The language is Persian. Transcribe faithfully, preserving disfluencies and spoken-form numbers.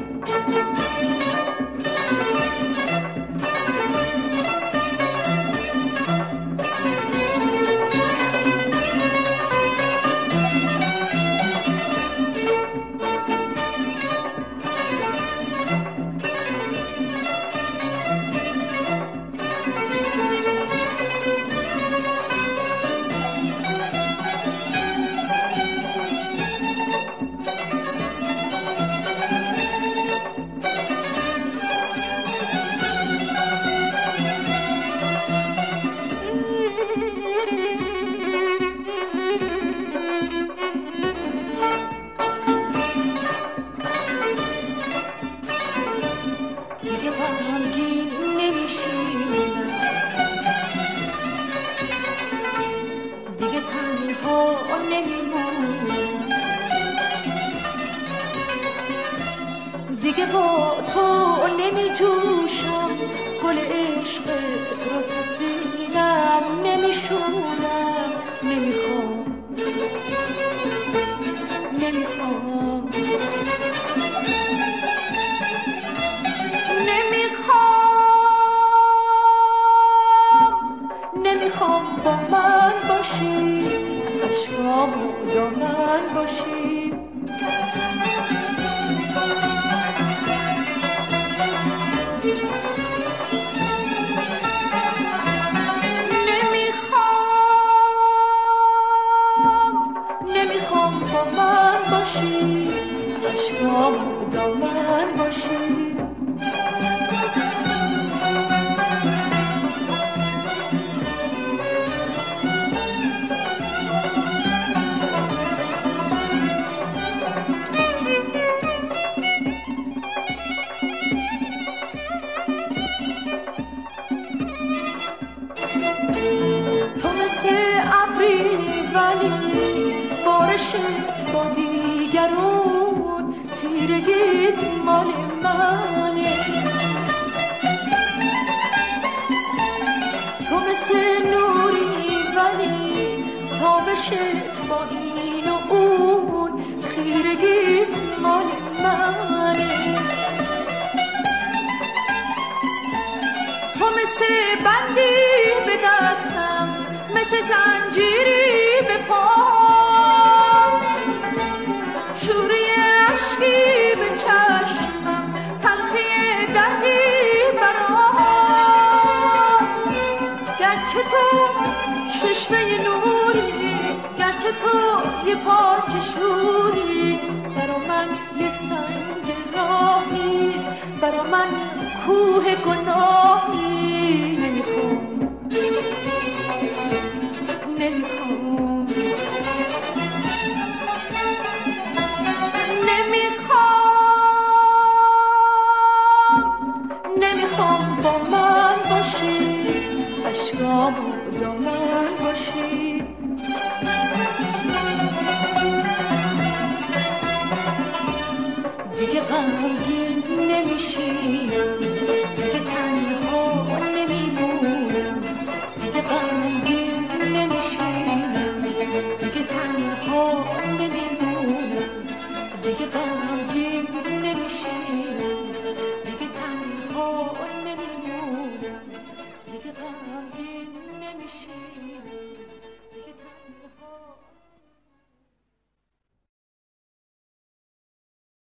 دیگه با تو نمی جوشم، گل عشقت رو تو سینم نمی شونم، نمیخوام نمیخوام نمیخوام نمیخوام با من باشی، عشقامو دامن باشی. دامن باشی. تو مثل ابری ولی بارشت با دیگرون، تیرگیت مال منه. تو مثل نوری ولی تابشت با این و اون، خیرگیت مال منه. تو مثل بندی به دستم، مثل زنجیری به پام، شوری عشقی به چشمم، تلخی دردی برام. گرچه تو چشمه نوری، گرچه تو یه پارچه شوری، برا من یه سنگ راهی، برا من کوه گناهی. نمیخوام نمیخوام نمیخوام با من باشی، عشقامو دامن باشی. دیگه غمگین نمیشینم، دیگه تنها نمیمونم، دیگه غمگین نمیشینم، دیگه تنها نمیمونم، دیگه غمگین نمیشینم، دیگه تنها نمیمونم، دیگه غمگین نمیشینم.